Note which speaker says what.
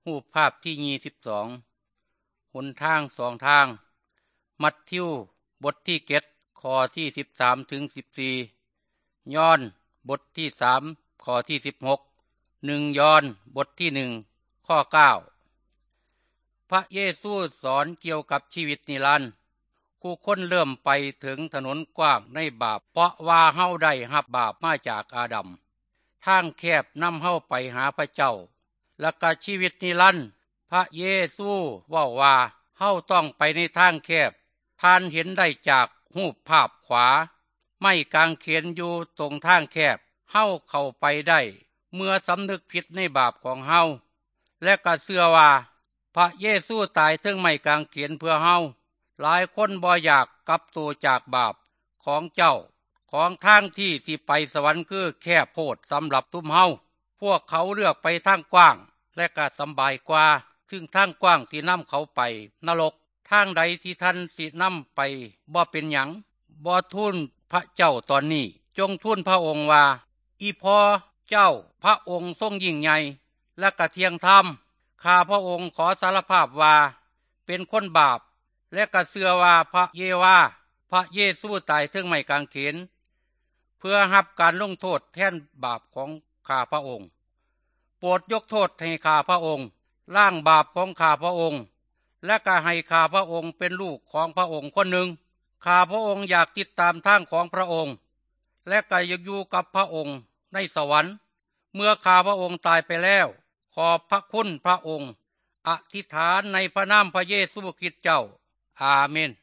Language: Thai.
Speaker 1: รูปภาพที่22หนทางสองทางมัทธิวบทที่7ข้อที่13ถึง14ยอห์นบทที่3ข้อที่16 1ยอห์นบทที่1ข้อ9พระเยซูสอนเกี่ยวกับชีวิตนิรันดร์ผู้คนเริ่มไปถึงถนนกว้างในบาปเพราะว่าเฮาได้รับบาปมาจากอาดัมทางแคบนำเฮาไปหาพระเจ้าและก็ชีวิตนิรันดร์พระเยซูเว้าว่าเฮาต้องไปในทางแคบท่านเห็นได้จากรูปภาพขวาไม้กางเขนอยู่ตรงทางแคบเฮาเข้าไปได้เมื่อสำนึกผิดในบาปของเฮาและก็เชื่อว่าพระเยซูตายถึงไม้กางเขนเพื่อเฮาหลายคนบ่อยากกลับตัวจากบาปของเจ้าของทางที่สิไปสวรรค์คือแคบโพดสำหรับตุ้มเฮาพวกเขาเลือกไปทางกว้างและก็สำบายกว่าซึ่งทางกว้างสินำเขาไปนรกทางใดที่ท่านสินำไปบ่เป็นหยังบ่ทูลพระเจ้าตอนนี้จงทูลพระองค์ว่าอีพอเจ้าพระองค์ทรงยิ่งใหญ่และก็เที่ยงธรรมข้าพระองค์ขอสารภาพว่าเป็นคนบาปและก็เชื่อว่าพระเยซูตายถึงไม้กางเขนเพื่อรับการลงโทษแทนบาปของข้าพระองค์โปรดยกโทษให้ข้าพระองค์ล้างบาปของข้าพระองค์และก็ให้ข้าพระองค์เป็นลูกของพระองค์คนหนึ่งข้าพระองค์อยากติดตามทางของพระองค์และก็อยากอยู่กับพระองค์ในสวรรค์เมื่อข้าพระองค์ตายไปแล้วขอบพระคุณพระองค์อธิษฐานในพระนามพระเยซูคริสต์เจ้าอาเมน